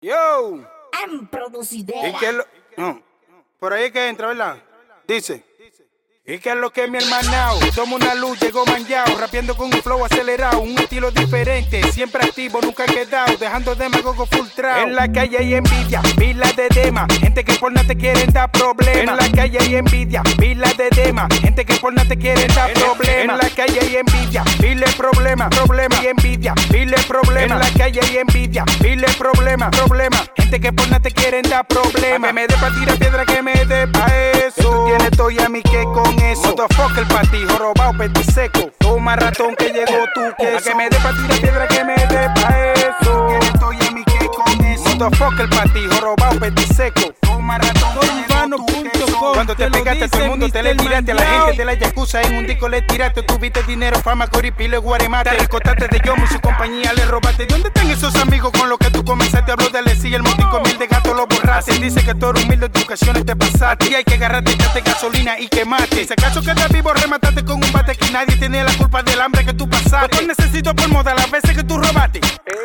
Yo. En producidera. ¿Y qué es lo? No. Por ahí es que entra, ¿verdad? Dice. ¿Y qué es lo que es mi hermanao? Toma una luz, llegó manjao, rapeando con un flow acelerado, un estilo diferente, siempre activo, nunca quedado, dejando demagogo full trao. En la calle hay envidia, pilas de dema, gente que por nada te quieren dar problemas. En la calle hay envidia, pilas de dema, gente que por nada te quieren dar problemas. En la calle hay envidia, pile problema, problema y envidia, pile problema. En la calle hay envidia, pile problema, problema, gente que por nada te quieren dar problemas. Que me dé pa' tirar piedra, que me dé pa' eso. Tú tienes todo y a mí que con eso. Motherfucker pa' ti, jorobao, petiseco. Toma ratón que llegó tu queso. A que me dé pa' tirar piedra, que me dé pa' eso. Tienes todo y a mí que con eso. Motherfucker pa' ti, jorobao, petiseco. Toma ratón que llegó tu queso. Cuando te pegaste a todo el mundo, te le tiraste a la gente de la yakuza. En un disco le tiraste, tuviste dinero, fama, coripile, guaremate. Te ricotaste de Yomo y su compañía le robaste. ¿Dónde están esos amigos con los que tú comenzaste? Habló de Alessi y el motín con miel de gato lo borraste. Dice que tú eres humilde, tus ocasiones te pasaste. Y hay que agarrarte, echarte gasolina y quemarte. Si acaso quedas vivo, remataste con un bate. Aquí nadie tiene la culpa del hambre que tú pasaste. Yo necesito por moda las veces que tú robaste.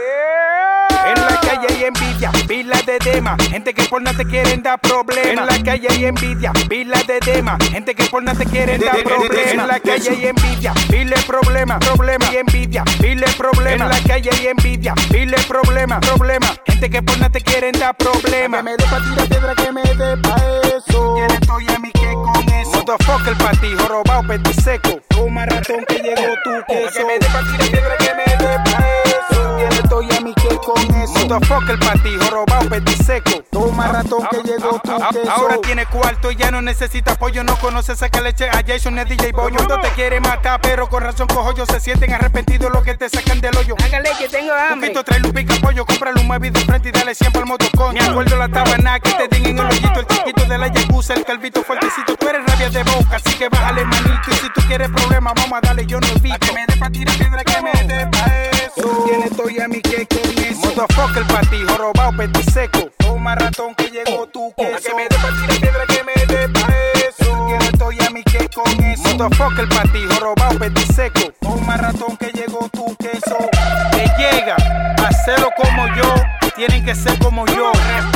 En la calle hay envidia, pilas de dema, gente que por nada te quieren dar problemas. En la calle hay envidia, pilas de dema, gente que por nada te quieren dar problemas. En la calle hay envidia, pile problema, problema y envidia, pile problema. En la calle hay envidia, pile problema, problema, gente que por nada te quieren dar problemas. Que me dé pa' tirar piedra, que me dé pa' eso. Tienes todo y a mí que con eso. Motherfucker pa' ti, jorobao, petiseco. Toma ratón que llegó tu queso. Que me dé pa' tirar piedra, que me dé pa' eso. Tienes todo y a mí que con eso. Motherfucker pa' ti, jorobao, petiseco. Toma ratón que llegó tu queso. Ahora tiene cuarto y ya no necesita apoyo. No conoce saca leche a Jason ni a DJ Boyo. No te quiere matar, pero con razón cojollos se sienten arrepentidos los que te sacan del hoyo. Hágale que tengo hambre. Poquito trae un pica pollo, cómprale un mueble de frente y dale siempre al motocón. Me acuerdo la tabana que te den en el hoyito, el chiquito de la yakuza, el calvito fuertecito. Tú eres rabia de boca, así que bájale manito. Y si tú quieres problemas, vamos a darle, yo no evito. A que me dé pa' tirar piedra, que me dé pa' eso. Tú tienes todo y a mí que con eso. Motherfucker pa' ti, jorobao, petiseco. Toma ratón que llegó tu queso. A que me dé pa' tirar piedra, que me dé pa' eso. Tú tienes todo y a mí que con eso. Motherfucker pa' ti, jorobao, petiseco. Toma ratón que llegó tu queso. Que llega, hacerlo como yo, tienen que ser como yo.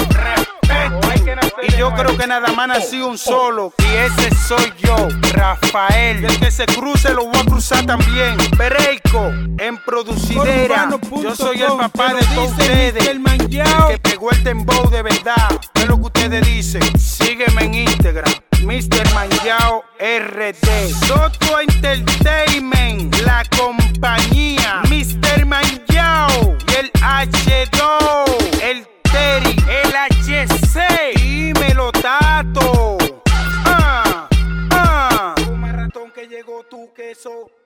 Y yo creo que nada más nací un solo, y ese soy yo, Rafael. Y el que se cruce lo voy a cruzar también. Pereico, en producidera. Yo soy el papá de todos ustedes, el que pegó el dembow de verdad. Es lo que ustedes dicen. Sígueme en Instagram, Mr. Manjao RD. Soto Entertainment, la compañía. Mr. Manjao y el H2, el Terry, el HC. Dímelo, Tato. Toma ratón que llegó tu queso.